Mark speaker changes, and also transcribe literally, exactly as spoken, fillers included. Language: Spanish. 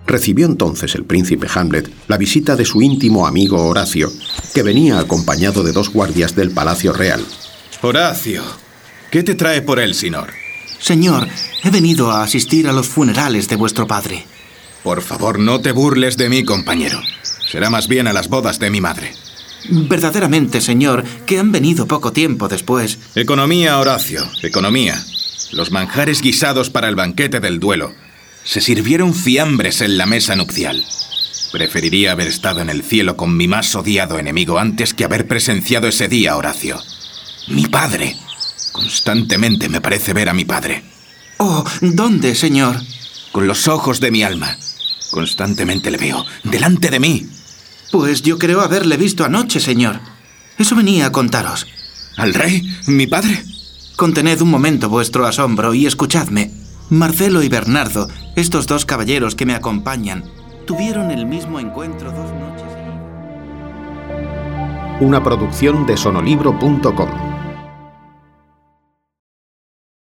Speaker 1: Recibió entonces el príncipe Hamlet la visita de su íntimo amigo Horacio, que venía acompañado de dos guardias del Palacio Real.
Speaker 2: Horacio, ¿qué te trae por Elsinor?
Speaker 3: Señor, he venido a asistir a los funerales de vuestro padre.
Speaker 2: Por favor, no te burles de mí, compañero. Será más bien a las bodas de mi madre.
Speaker 3: Verdaderamente, señor, que han venido poco tiempo después.
Speaker 2: Economía, Horacio, economía. Los manjares guisados para el banquete del duelo. Se sirvieron fiambres en la mesa nupcial. Preferiría haber estado en el cielo con mi más odiado enemigo antes que haber presenciado ese día, Horacio. Mi padre. Constantemente me parece ver a mi padre.
Speaker 3: Oh, ¿dónde, señor?
Speaker 2: Con los ojos de mi alma. Constantemente le veo, delante de mí.
Speaker 3: Pues yo creo haberle visto anoche, señor. Eso venía a contaros.
Speaker 2: ¿Al rey? ¿Mi padre?
Speaker 3: Contened un momento vuestro asombro y escuchadme. Marcelo y Bernardo, estos dos caballeros que me acompañan, tuvieron el mismo encuentro dos noches.
Speaker 1: Una producción de sonolibro punto com.